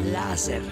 Laser.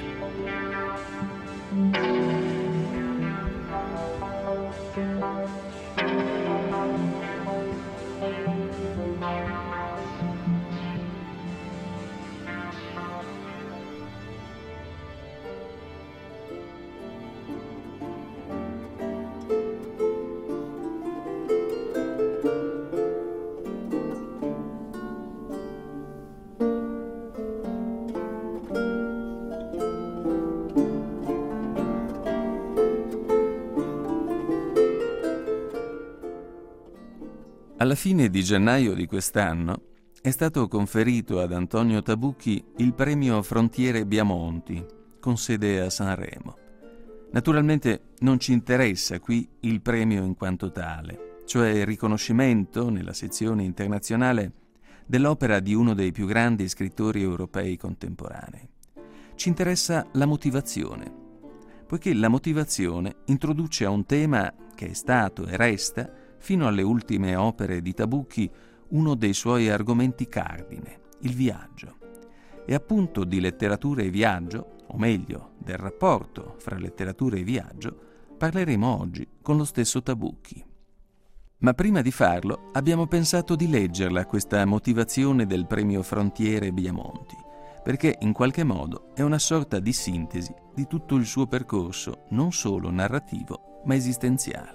Alla fine di gennaio di quest'anno è stato conferito ad Antonio Tabucchi il premio Frontiere Biamonti, con sede a Sanremo. Naturalmente non ci interessa qui il premio in quanto tale, cioè il riconoscimento nella sezione internazionale dell'opera di uno dei più grandi scrittori europei contemporanei. Ci interessa la motivazione, poiché la motivazione introduce a un tema che è stato e resta, fino alle ultime opere di Tabucchi, uno dei suoi argomenti cardine, il viaggio. E appunto di letteratura e viaggio, o meglio, del rapporto fra letteratura e viaggio, parleremo oggi con lo stesso Tabucchi. Ma prima di farlo abbiamo pensato di leggerla questa motivazione del premio Frontiere Biamonti, perché in qualche modo è una sorta di sintesi di tutto il suo percorso, non solo narrativo, ma esistenziale.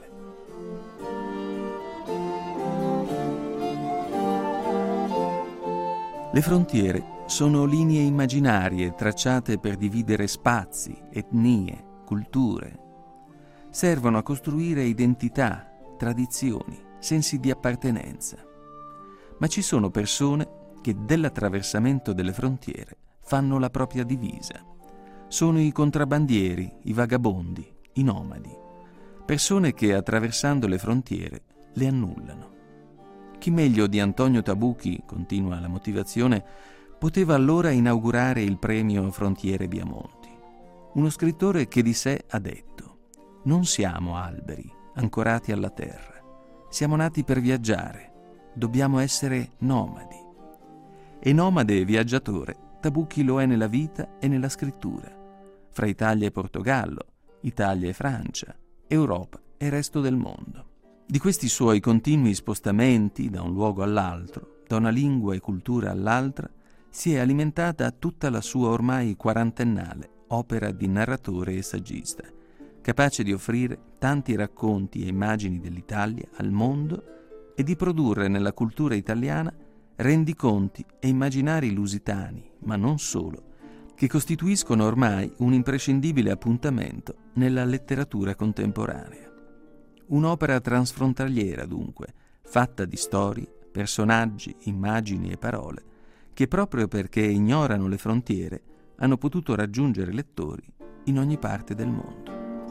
Le frontiere sono linee immaginarie tracciate per dividere spazi, etnie, culture. Servono a costruire identità, tradizioni, sensi di appartenenza. Ma ci sono persone che dell'attraversamento delle frontiere fanno la propria divisa. Sono i contrabbandieri, i vagabondi, i nomadi. Persone che attraversando le frontiere le annullano. Chi meglio di Antonio Tabucchi, continua la motivazione, poteva allora inaugurare il premio Frontiere Biamonti? Uno scrittore che di sé ha detto: non siamo alberi ancorati alla terra, siamo nati per viaggiare, dobbiamo essere nomadi. E nomade e viaggiatore Tabucchi lo è nella vita e nella scrittura, fra Italia e Portogallo, Italia e Francia, Europa e resto del mondo. Di questi suoi continui spostamenti da un luogo all'altro, da una lingua e cultura all'altra, si è alimentata tutta la sua ormai quarantennale opera di narratore e saggista, capace di offrire tanti racconti e immagini dell'Italia al mondo e di produrre nella cultura italiana rendiconti e immaginari lusitani, ma non solo, che costituiscono ormai un imprescindibile appuntamento nella letteratura contemporanea. Un'opera transfrontaliera, dunque, fatta di storie, personaggi, immagini e parole, che proprio perché ignorano le frontiere hanno potuto raggiungere lettori in ogni parte del mondo.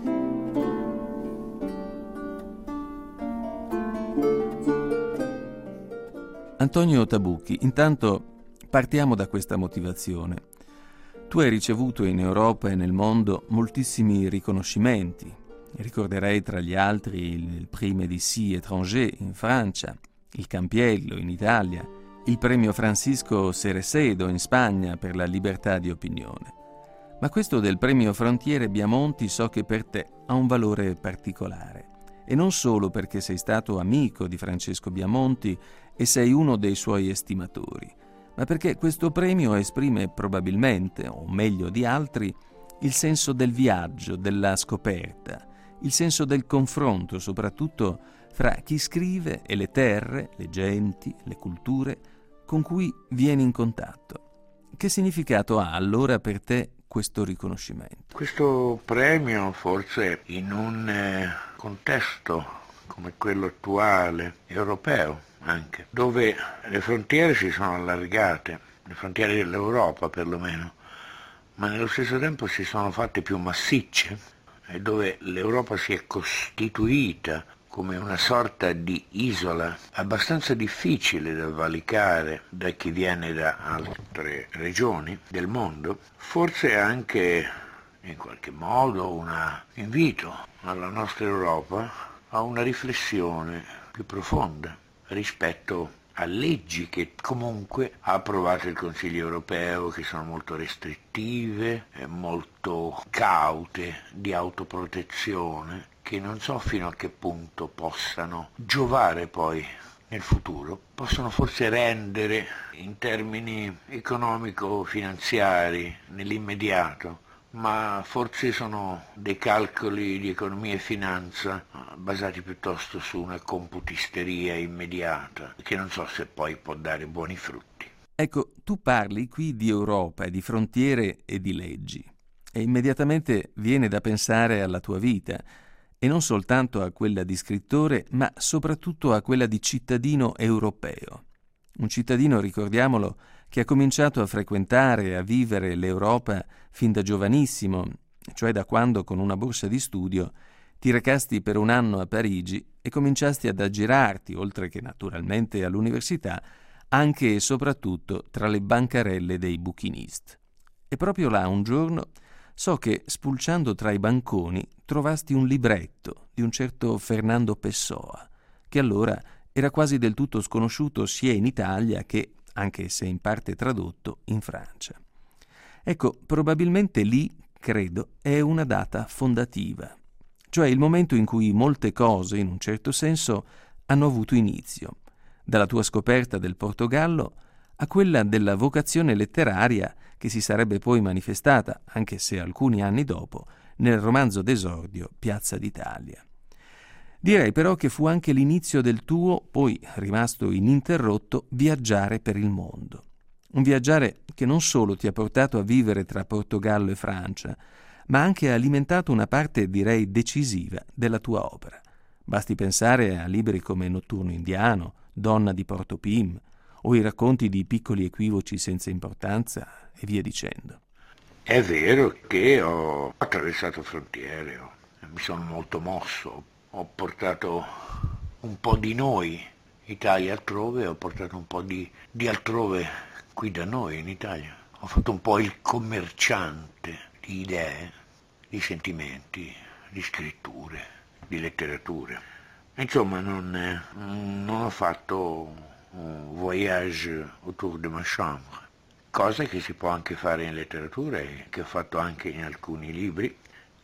Antonio Tabucchi, intanto partiamo da questa motivazione. Tu hai ricevuto in Europa e nel mondo moltissimi riconoscimenti. Ricorderei tra gli altri il Prix Médicis étranger in Francia, il Campiello in Italia, il premio Francisco Cerecedo in Spagna per la libertà di opinione. Ma questo del premio Frontiere Biamonti so che per te ha un valore particolare. E non solo perché sei stato amico di Francesco Biamonti e sei uno dei suoi estimatori, ma perché questo premio esprime probabilmente, o meglio di altri, il senso del viaggio, della scoperta, il senso del confronto, soprattutto fra chi scrive e le terre, le genti, le culture con cui viene in contatto. Che significato ha allora per te questo riconoscimento? Questo premio, forse in un contesto come quello attuale, europeo anche, dove le frontiere si sono allargate, le frontiere dell'Europa perlomeno, ma nello stesso tempo si sono fatte più massicce, e dove l'Europa si è costituita come una sorta di isola abbastanza difficile da valicare da chi viene da altre regioni del mondo, forse è anche in qualche modo un invito alla nostra Europa a una riflessione più profonda rispetto a leggi che comunque ha approvato il Consiglio europeo, che sono molto restrittive e molto caute di autoprotezione, che non so fino a che punto possano giovare poi nel futuro. Possono forse rendere in termini economico-finanziari nell'immediato, ma forse sono dei calcoli di economia e finanza basati piuttosto su una computisteria immediata, che non so se poi può dare buoni frutti. Ecco, tu parli qui di Europa, di frontiere e di leggi, e immediatamente viene da pensare alla tua vita, e non soltanto a quella di scrittore, ma soprattutto a quella di cittadino europeo. Un cittadino, ricordiamolo, che ha cominciato a frequentare e a vivere l'Europa fin da giovanissimo, cioè da quando con una borsa di studio ti recasti per un anno a Parigi e cominciasti ad aggirarti, oltre che naturalmente all'università, anche e soprattutto tra le bancarelle dei bouquinistes. E proprio là un giorno so che, spulciando tra i banconi, trovasti un libretto di un certo Fernando Pessoa, che allora era quasi del tutto sconosciuto sia in Italia che, anche se in parte tradotto, in Francia. Ecco, probabilmente lì, credo, è una data fondativa, cioè il momento in cui molte cose, in un certo senso, hanno avuto inizio, dalla tua scoperta del Portogallo a quella della vocazione letteraria che si sarebbe poi manifestata, anche se alcuni anni dopo, nel romanzo d'esordio Piazza d'Italia. Direi però che fu anche l'inizio del tuo, poi rimasto ininterrotto, viaggiare per il mondo. Un viaggiare che non solo ti ha portato a vivere tra Portogallo e Francia, ma anche ha alimentato una parte, direi, decisiva della tua opera. Basti pensare a libri come Notturno indiano, Donna di Porto Pim, o i racconti di piccoli equivoci senza importanza, e via dicendo. È vero che ho attraversato frontiere, mi sono molto mosso, ho portato un po' di noi, Italia altrove, ho portato un po' di altrove qui da noi in Italia. Ho fatto un po' il commerciante di idee, di sentimenti, di scritture, di letterature. Insomma, non ho fatto un voyage autour de ma chambre, cosa che si può anche fare in letteratura e che ho fatto anche in alcuni libri,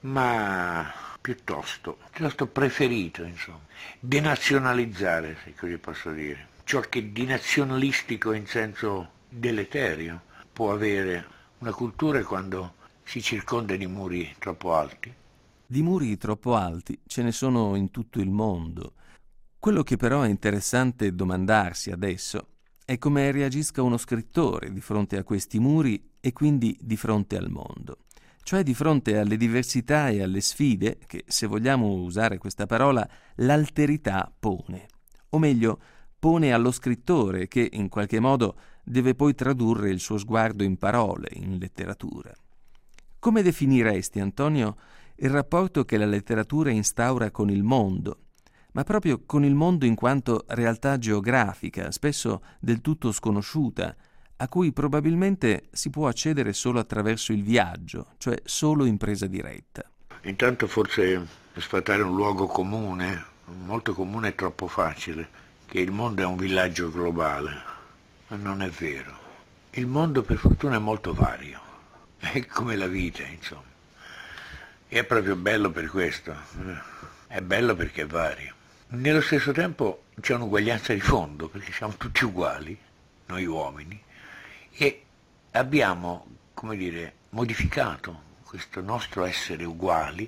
ma piuttosto preferito, insomma, denazionalizzare, se così posso dire. Ciò che di nazionalistico in senso deleterio può avere una cultura quando si circonda di muri troppo alti. Di muri troppo alti ce ne sono in tutto il mondo. Quello che però è interessante domandarsi adesso è come reagisca uno scrittore di fronte a questi muri e quindi di fronte al mondo, cioè di fronte alle diversità e alle sfide che, se vogliamo usare questa parola, l'alterità pone, o meglio, pone allo scrittore che in qualche modo deve poi tradurre il suo sguardo in parole, in letteratura. Come definiresti, Antonio, il rapporto che la letteratura instaura con il mondo, ma proprio con il mondo in quanto realtà geografica, spesso del tutto sconosciuta, a cui probabilmente si può accedere solo attraverso il viaggio, cioè solo in presa diretta? Intanto forse per sfatare un luogo comune, molto comune e troppo facile, che il mondo è un villaggio globale, ma non è vero. Il mondo per fortuna è molto vario, è come la vita, insomma. E è proprio bello per questo, è bello perché è vario. Nello stesso tempo c'è un'uguaglianza di fondo, perché siamo tutti uguali, noi uomini, e abbiamo, come dire, modificato questo nostro essere uguali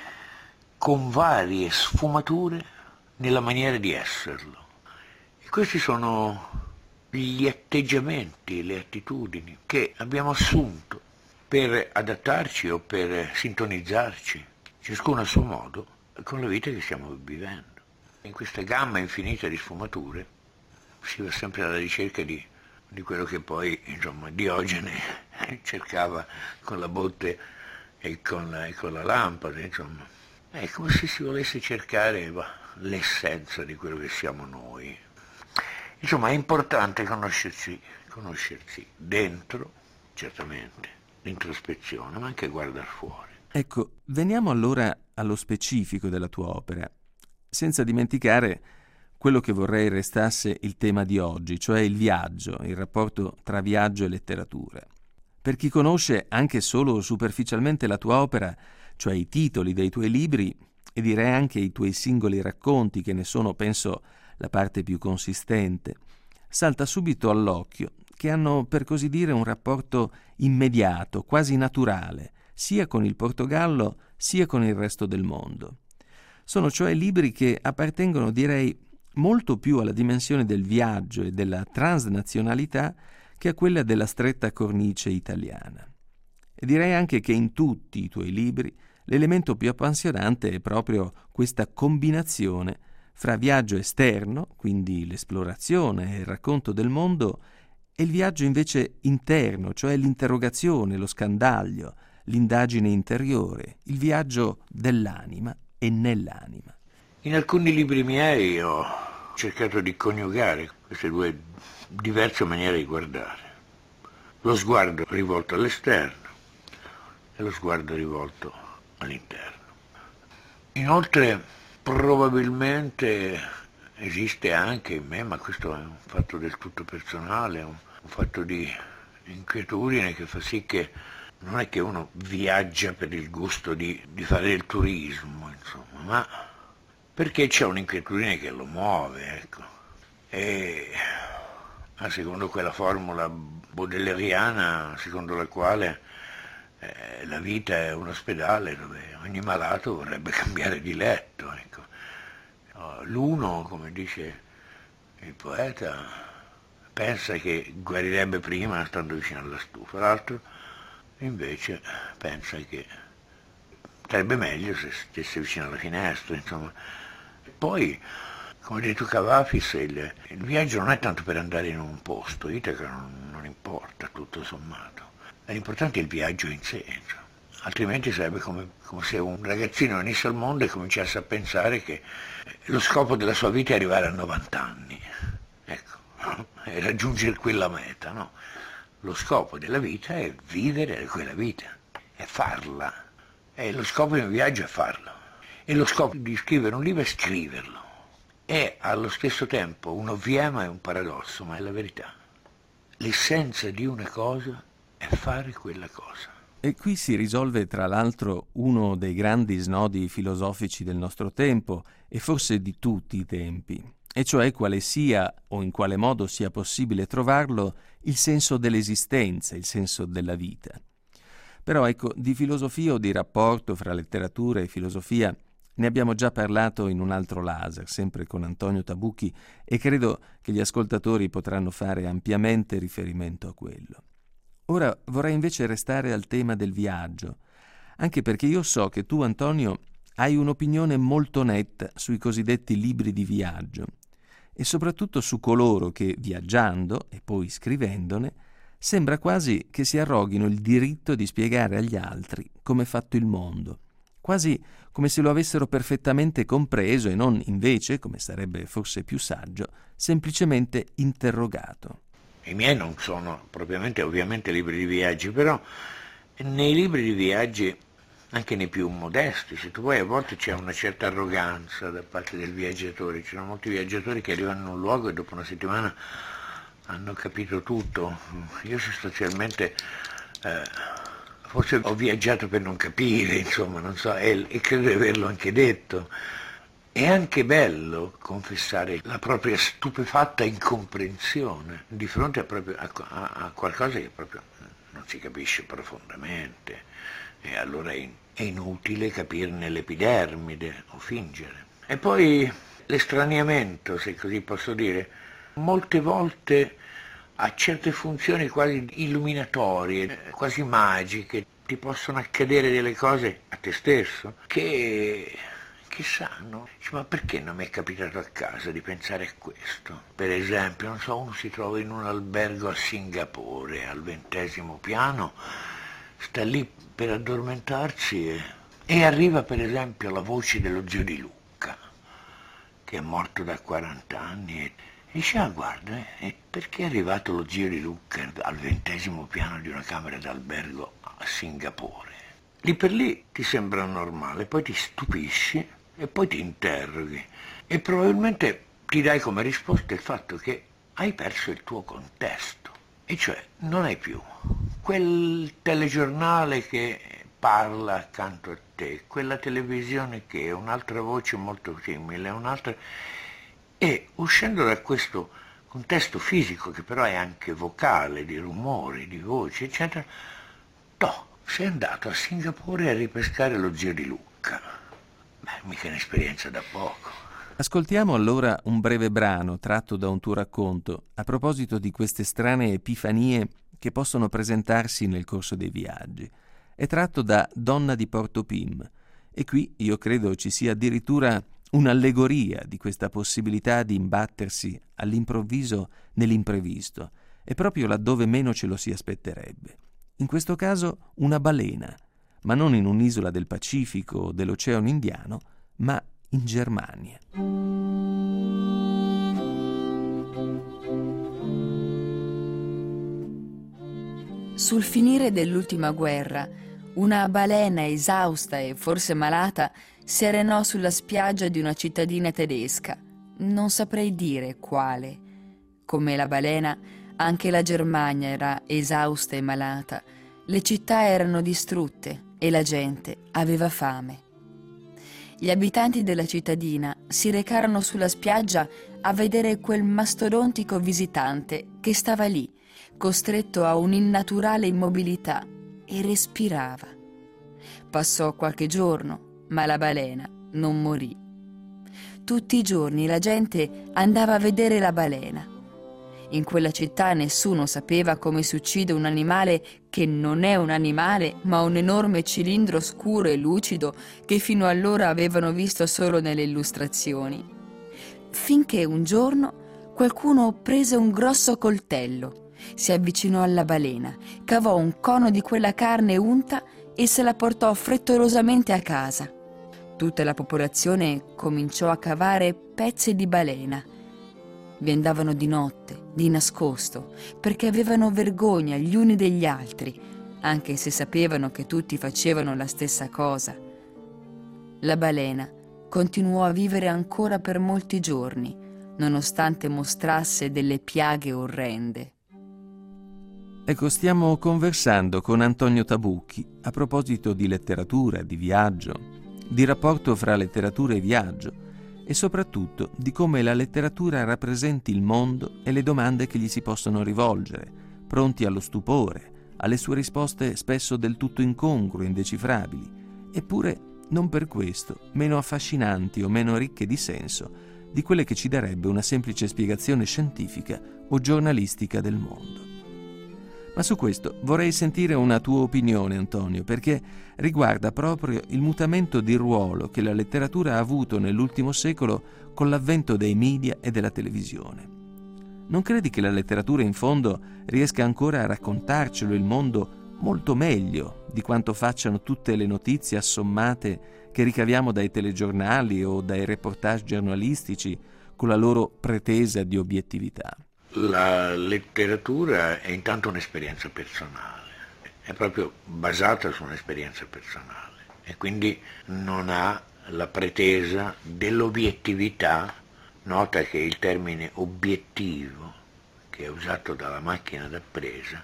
con varie sfumature nella maniera di esserlo. E questi sono gli atteggiamenti, le attitudini che abbiamo assunto per adattarci o per sintonizzarci, ciascuno a suo modo, con la vita che stiamo vivendo. In questa gamma infinita di sfumature si va sempre alla ricerca di quello che poi, insomma, Diogene cercava con la botte e con la lampada, insomma. È come se si volesse cercare l'essenza di quello che siamo noi. Insomma, è importante conoscersi dentro, certamente, l'introspezione, ma anche guardare fuori. Ecco, veniamo allora allo specifico della tua opera, senza dimenticare quello che vorrei restasse il tema di oggi, cioè il viaggio, il rapporto tra viaggio e letteratura. Per chi conosce anche solo superficialmente la tua opera, cioè i titoli dei tuoi libri, e direi anche i tuoi singoli racconti, che ne sono, penso, la parte più consistente, salta subito all'occhio che hanno, per così dire, un rapporto immediato, quasi naturale, sia con il Portogallo sia con il resto del mondo. Sono cioè libri che appartengono, direi, molto più alla dimensione del viaggio e della transnazionalità che a quella della stretta cornice italiana. E direi anche che in tutti i tuoi libri l'elemento più appassionante è proprio questa combinazione fra viaggio esterno, quindi l'esplorazione e il racconto del mondo, e il viaggio invece interno, cioè l'interrogazione, lo scandaglio, l'indagine interiore, il viaggio dell'anima e nell'anima. In alcuni libri miei ho cercato di coniugare queste due diverse maniere di guardare. Lo sguardo rivolto all'esterno e lo sguardo rivolto all'interno. Inoltre, probabilmente esiste anche in me, ma questo è un fatto del tutto personale, un fatto di inquietudine che fa sì che non è che uno viaggia per il gusto di fare il turismo, insomma, ma perché c'è un'inquietudine che lo muove, ecco. E secondo quella formula baudelairiana, secondo la quale la vita è un ospedale dove ogni malato vorrebbe cambiare di letto, ecco. L'uno, come dice il poeta, pensa che guarirebbe prima stando vicino alla stufa, l'altro invece pensa che sarebbe meglio se stesse vicino alla finestra, insomma. Poi, come hai detto Cavafis, il viaggio non è tanto per andare in un posto, Itaca non importa tutto sommato, l'importante è il viaggio in sé, insomma. Altrimenti sarebbe come se un ragazzino venisse al mondo e cominciasse a pensare che lo scopo della sua vita è arrivare a 90 anni, ecco, e raggiungere quella meta, no? Lo scopo della vita è vivere quella vita, è farla, e lo scopo di un viaggio è farlo, e lo scopo di scrivere un libro è scriverlo, è allo stesso tempo un ovviema e un paradosso, ma è la verità. L'essenza di una cosa è fare quella cosa. E qui si risolve tra l'altro uno dei grandi snodi filosofici del nostro tempo, e forse di tutti i tempi, e cioè quale sia o in quale modo sia possibile trovarlo il senso dell'esistenza, il senso della vita. Però ecco, di filosofia o di rapporto fra letteratura e filosofia ne abbiamo già parlato in un altro laser, sempre con Antonio Tabucchi, e credo che gli ascoltatori potranno fare ampiamente riferimento a quello. Ora vorrei invece restare al tema del viaggio, anche perché io so che tu, Antonio, hai un'opinione molto netta sui cosiddetti libri di viaggio e soprattutto su coloro che, viaggiando e poi scrivendone, sembra quasi che si arroghino il diritto di spiegare agli altri come è fatto il mondo, quasi come se lo avessero perfettamente compreso e non invece, come sarebbe forse più saggio, semplicemente interrogato. I miei non sono propriamente, ovviamente, libri di viaggi, però nei libri di viaggi, anche nei più modesti, se tu vuoi, a volte c'è una certa arroganza da parte del viaggiatore. Ci sono molti viaggiatori che arrivano in un luogo e dopo una settimana hanno capito tutto. Io sostanzialmente forse ho viaggiato per non capire, insomma, non so, e credo di averlo anche detto. È anche bello confessare la propria stupefatta incomprensione di fronte a qualcosa che proprio non si capisce profondamente, e allora è inutile capirne l'epidermide o fingere. E poi l'estraniamento, se così posso dire, molte volte ha certe funzioni quasi illuminatorie, quasi magiche, ti possono accadere delle cose a te stesso che sanno, ma perché non mi è capitato a casa di pensare a questo? Per esempio, non so, uno si trova in un albergo a Singapore, al 20° piano, sta lì per addormentarsi e arriva per esempio la voce dello zio di Luca, che è morto da 40 anni, e dice, guarda, perché è arrivato lo zio di Luca al 20° piano di una camera d'albergo a Singapore? Lì per lì ti sembra normale, poi ti stupisci, e poi ti interroghi, e probabilmente ti dai come risposta il fatto che hai perso il tuo contesto, e cioè non hai più quel telegiornale che parla accanto a te, quella televisione che è un'altra voce molto simile, un'altra... E uscendo da questo contesto fisico, che però è anche vocale, di rumori, di voci, eccetera, sei andato a Singapore a ripescare lo zio di Lucca. Beh, mica un'esperienza da poco. Ascoltiamo allora un breve brano tratto da un tuo racconto a proposito di queste strane epifanie che possono presentarsi nel corso dei viaggi. È tratto da Donna di Portopim, e qui io credo ci sia addirittura un'allegoria di questa possibilità di imbattersi all'improvviso nell'imprevisto, e proprio laddove meno ce lo si aspetterebbe. In questo caso una balena, ma non in un'isola del Pacifico o dell'Oceano Indiano, ma in Germania. Sul finire dell'ultima guerra, una balena esausta e forse malata si arenò sulla spiaggia di una cittadina tedesca. Non saprei dire quale. Come la balena, anche la Germania era esausta e malata. Le città erano distrutte e la gente aveva fame. Gli abitanti della cittadina si recarono sulla spiaggia a vedere quel mastodontico visitante che stava lì, costretto a un'innaturale immobilità, e respirava. Passò qualche giorno, ma la balena non morì. Tutti i giorni la gente andava a vedere la balena. In quella città nessuno sapeva come si uccide un animale che non è un animale, ma un enorme cilindro scuro e lucido che fino allora avevano visto solo nelle illustrazioni. Finché un giorno qualcuno prese un grosso coltello, si avvicinò alla balena, cavò un cono di quella carne unta e se la portò frettolosamente a casa. Tutta la popolazione cominciò a cavare pezzi di balena. Vi andavano di notte, di nascosto, perché avevano vergogna gli uni degli altri, anche se sapevano che tutti facevano la stessa cosa. La balena continuò a vivere ancora per molti giorni, nonostante mostrasse delle piaghe orrende. Ecco, stiamo conversando con Antonio Tabucchi a proposito di letteratura, di viaggio, di rapporto fra letteratura e viaggio, e soprattutto di come la letteratura rappresenti il mondo e le domande che gli si possono rivolgere, pronti allo stupore, alle sue risposte spesso del tutto incongrue, indecifrabili, eppure non per questo meno affascinanti o meno ricche di senso di quelle che ci darebbe una semplice spiegazione scientifica o giornalistica del mondo. Ma su questo vorrei sentire una tua opinione, Antonio, perché riguarda proprio il mutamento di ruolo che la letteratura ha avuto nell'ultimo secolo con l'avvento dei media e della televisione. Non credi che la letteratura in fondo riesca ancora a raccontarcelo il mondo molto meglio di quanto facciano tutte le notizie assommate che ricaviamo dai telegiornali o dai reportage giornalistici con la loro pretesa di obiettività? La letteratura è intanto un'esperienza personale, è proprio basata su un'esperienza personale e quindi non ha la pretesa dell'obiettività. Nota che il termine obiettivo, che è usato dalla macchina d'appresa,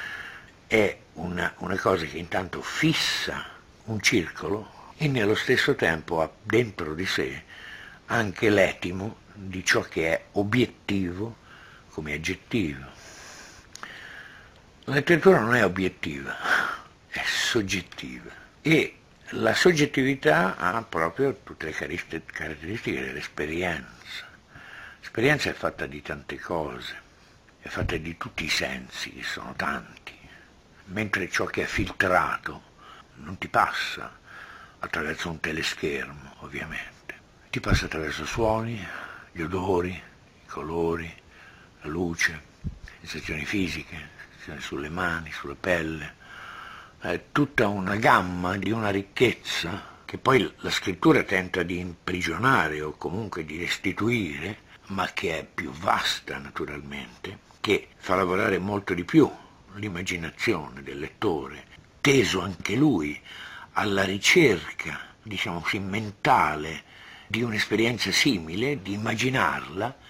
è una cosa che intanto fissa un circolo e nello stesso tempo ha dentro di sé anche l'etimo di ciò che è obiettivo come aggettivo. La letteratura non è obiettiva, è soggettiva e la soggettività ha proprio tutte le caratteristiche dell'esperienza. L'esperienza è fatta di tante cose, è fatta di tutti i sensi, che sono tanti, mentre ciò che è filtrato non ti passa attraverso un teleschermo, ovviamente. Ti passa attraverso suoni, gli odori, i colori, la luce, sensazioni fisiche, sensazioni sulle mani, sulla pelle, è tutta una gamma di una ricchezza che poi la scrittura tenta di imprigionare o comunque di restituire, ma che è più vasta naturalmente, che fa lavorare molto di più l'immaginazione del lettore, teso anche lui alla ricerca, diciamo così, mentale di un'esperienza simile, di immaginarla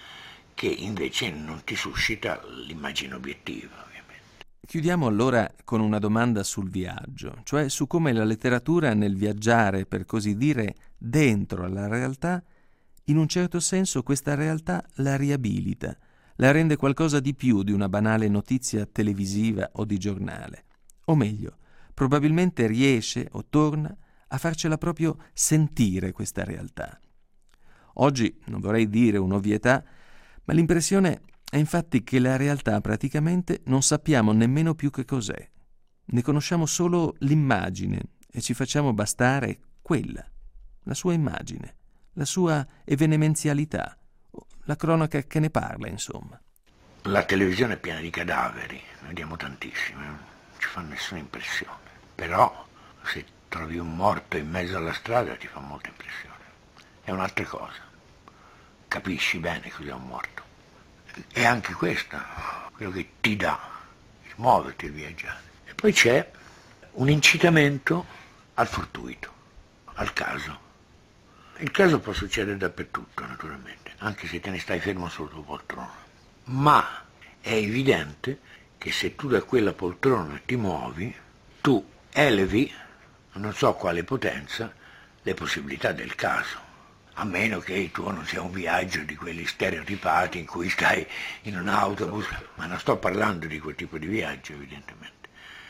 che invece non ti suscita l'immagine obiettiva, ovviamente. Chiudiamo allora con una domanda sul viaggio, cioè su come la letteratura nel viaggiare, per così dire, dentro alla realtà, in un certo senso questa realtà la riabilita, la rende qualcosa di più di una banale notizia televisiva o di giornale. O meglio, probabilmente riesce o torna a farcela proprio sentire questa realtà. Oggi, non vorrei dire un'ovvietà, ma l'impressione è infatti che la realtà praticamente non sappiamo nemmeno più che cos'è. Ne conosciamo solo l'immagine e ci facciamo bastare quella, la sua immagine, la sua evenemenzialità, la cronaca che ne parla, insomma. La televisione è piena di cadaveri, ne vediamo tantissimi, non ci fa nessuna impressione. Però se trovi un morto in mezzo alla strada ti fa molta impressione. È un'altra cosa. Capisci bene cos'è un morto. E anche questo, quello che ti dà il muoverti, il viaggiare. E poi c'è un incitamento al fortuito, al caso. Il caso può succedere dappertutto, naturalmente, anche se te ne stai fermo sulla tua poltrona. Ma è evidente che se tu da quella poltrona ti muovi, tu elevi, non so quale potenza, le possibilità del caso. A meno che il tuo non sia un viaggio di quelli stereotipati in cui stai in un autobus, ma non sto parlando di quel tipo di viaggio, evidentemente.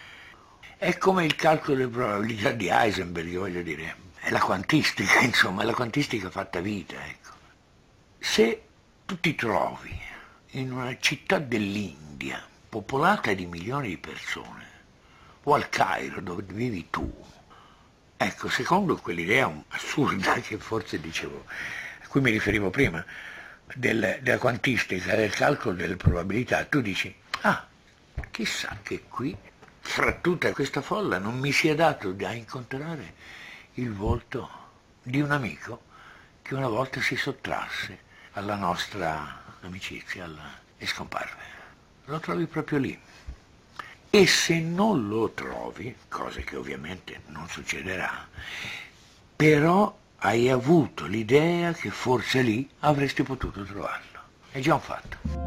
È come il calcolo delle probabilità di Heisenberg, voglio dire, è la quantistica, insomma, è la quantistica fatta vita, ecco. Se tu ti trovi in una città dell'India, popolata di milioni di persone, o al Cairo, dove vivi tu, ecco, secondo quell'idea assurda che forse dicevo, a cui mi riferivo prima, della quantistica, del calcolo delle probabilità, tu dici, chissà che qui, fra tutta questa folla, non mi sia dato da incontrare il volto di un amico che una volta si sottrasse alla nostra amicizia e scomparve. Lo trovi proprio lì. E se non lo trovi, cosa che ovviamente non succederà, però hai avuto l'idea che forse lì avresti potuto trovarlo. È già un fatto.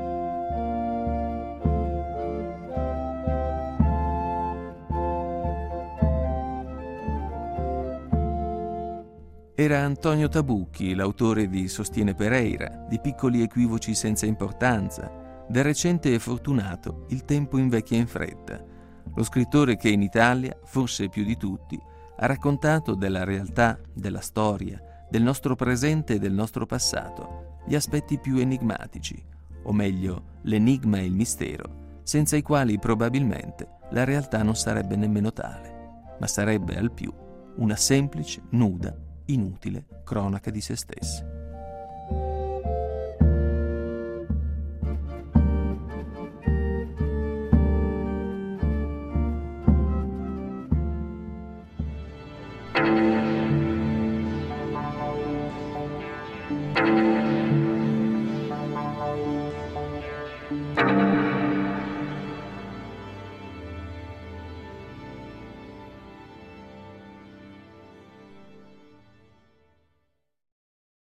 Era Antonio Tabucchi, l'autore di Sostiene Pereira, di Piccoli equivoci senza importanza, del recente e fortunato Il tempo invecchia in fretta, lo scrittore che in Italia, forse più di tutti, ha raccontato della realtà, della storia, del nostro presente e del nostro passato, gli aspetti più enigmatici, o meglio, l'enigma e il mistero, senza i quali probabilmente la realtà non sarebbe nemmeno tale, ma sarebbe al più una semplice, nuda, inutile cronaca di se stessa.